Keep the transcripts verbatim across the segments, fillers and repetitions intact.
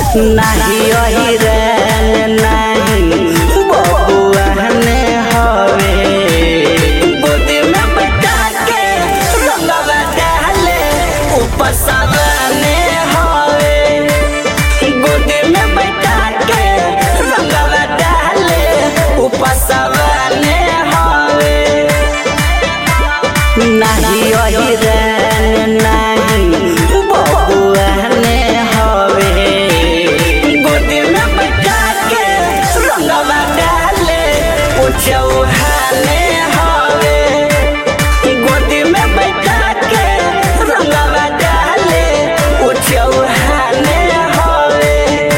नाही अहिरन नहीं बबुआने हवे गोदी में बैठा के रंगवा डाले ऊपर सावने हवे गोदी में बैठा के रंगवा डाले ऊपर सावने हवे नहीं अहिरन नहीं बबुआने हवे गोदी में बैठा के रंगवा डाले चौहाने हवे गोदी में बैठा के रंगवा डाले चौहाने हवे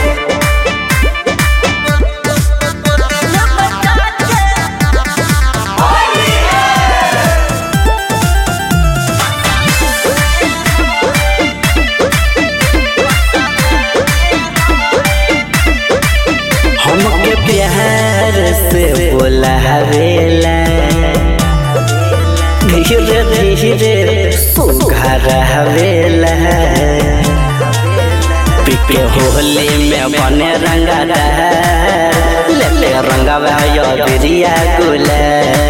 हमके प्यार से बोलावेला धीरे धीरे सुघर हवेला पिके होली में बने रंगदार ले रंगवा यो बिरिया गुला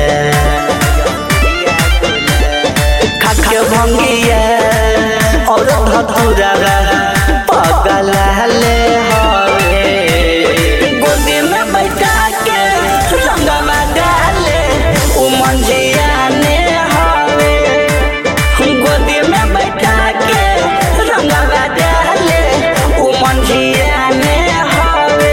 खाके भंगिया और धतुरा पगल ले हवे गोदी में बैठा के रंगवा डाले उ मंजियाने हवे गोदी में बैठा के रंगवा डाले उ मंजियाने हवे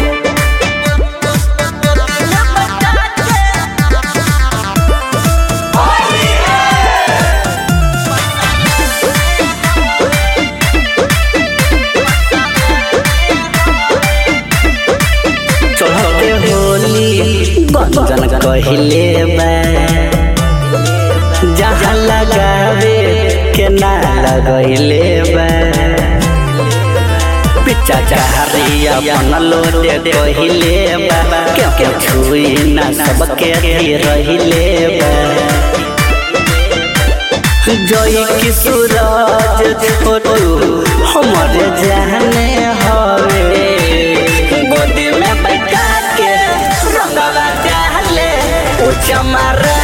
चढ़ते होली गंजन कहिले बा जहाँ लगावे के ना लगैले बा पिचा चाहरिया अपन लोटे कहिले बा क्यों क्यों छुई ना सबके ही रहिले बा जय की सूरज छोटू हमारे जाने हवे गोदी में बैठा के रंगवा डाले चमर